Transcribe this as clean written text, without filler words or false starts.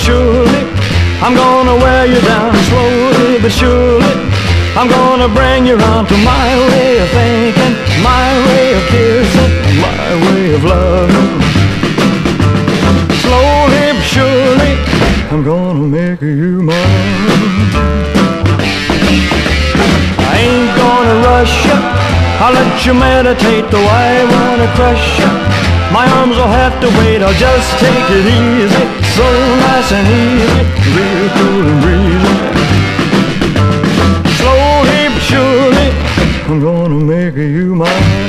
surely, I'm gonna wear you down. Slowly but surely, I'm gonna bring you round to my way of thinking, my way of kissing, my way of loving. Slowly but surely, I'm gonna make you mine. I ain't gonna rush you, I'll let you meditate, though I wanna crush you. My arms will have to wait, I'll just take it easy, so nice and easy, real cool and breezy. Slowly but surely, I'm gonna make you mine.